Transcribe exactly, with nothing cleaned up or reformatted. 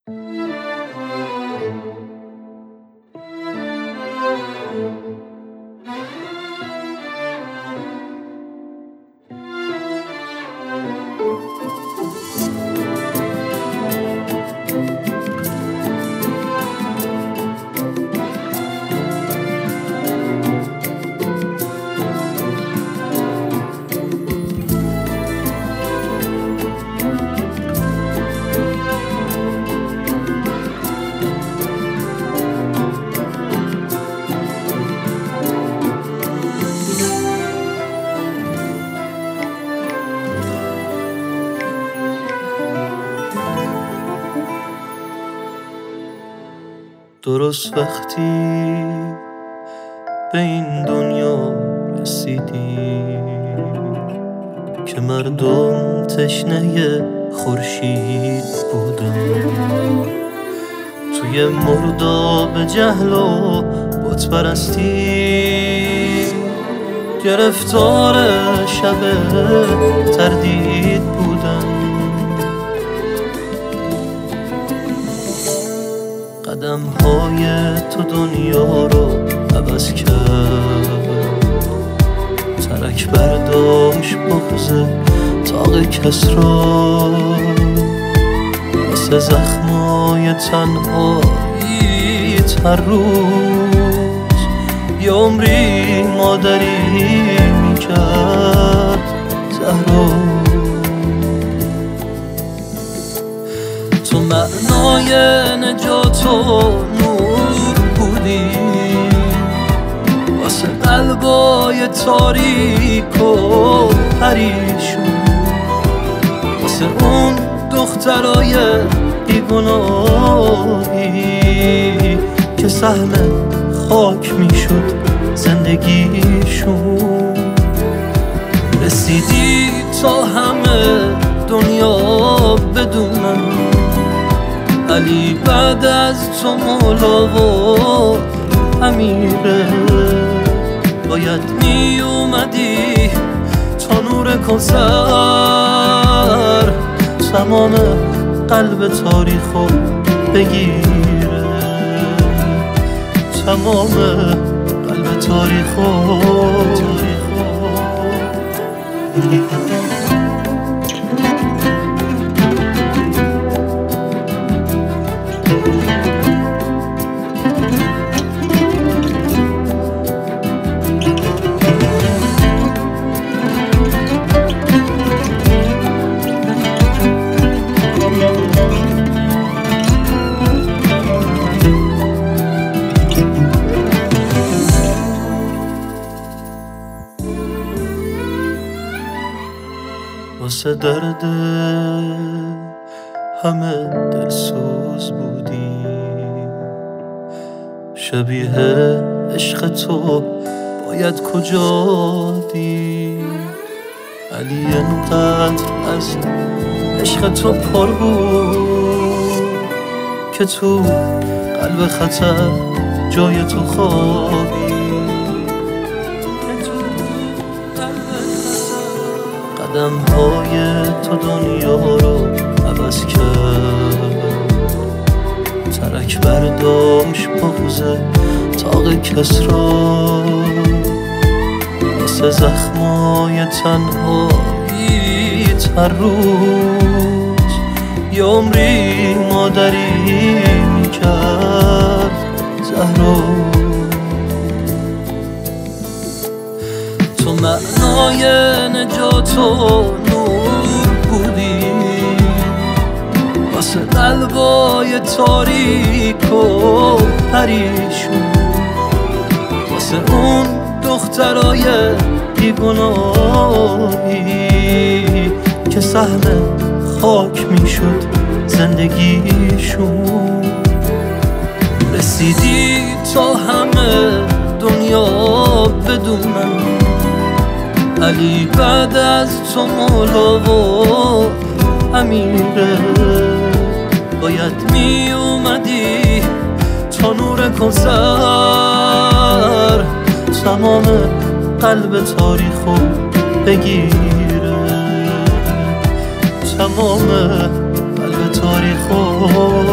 درست وقتی به این دنیا رسیدی که مردم تشنه خورشید بودن، توی مرداب جهل و بت پرستی گرفتار شب تردید بودن. قدم های تو دنیا رو عوض کرد، ترک برداشت بغض طاق کسری، واسه زخمای تنهایی هر روز یه عمری مادری میکرد زهرا. تو معنای نجات و نور بودی واسه قلبای تاریک و پریشون، واسه اون دخترای بیگناهی که سهم خاک میشد زندگیشون. رسیدی تا همه دنیا بدونن علی بعد از تو مولا و امیره. باید می اومدی تا نور کوثر تمام قلب تاریخو بگیره، تمام قلب تاریخو واسه درد همه دلسوز بودی، شبیه عشق تو باید کجا دی. علی انقدر از عشق تو پر بود که تو قلب خطر جای تو خوابی. قدم های تو دنیا رو عوض کرد، ترک برداشت بغض طاق کسری، واسه زخمای تنهایی هر روز یه عمری مادری میکرد زهرا. تو معنای نجات و نور بودی واسه قلبای تاریک و پریشون، واسه اون دخترای بیگناهی که سهم خاک میشد زندگیشون. رسیدی تا همه دنیا بدونن علی بعد از تو مولا و امیره. باید می اومدی تا نور کوثر تمام قلب تاریخو بگیره، تمام قلب تاریخو